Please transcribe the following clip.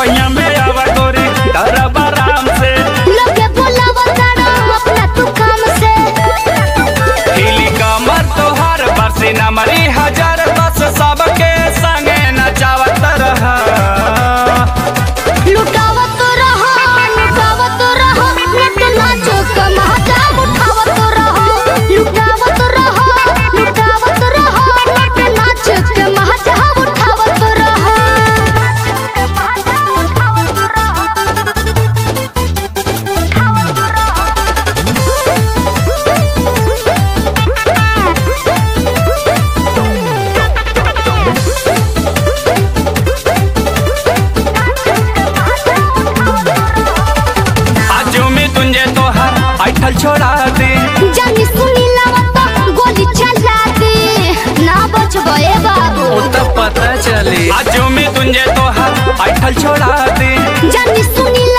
पहिया में आवा गोरी डरब आराम से लोगे बुलावा तारा अपना तू काम से हिली कमर तोहार बरसी न मरी हजार बस सबके संगे नचावत रहा लुटावत रहो नेट नाचो कमाजा उठावत रहो लुटावत रहो नेट नाचो कमाजा उठावत रहो आजू में तुझे तोहार ऐठल छोड़ा दे जानी सुनी लावता गोली चला दे ना बचबे बाबू ओ तो पता चले आजू में तुझे तोहार ऐठल छोड़ा दे जानी सुनी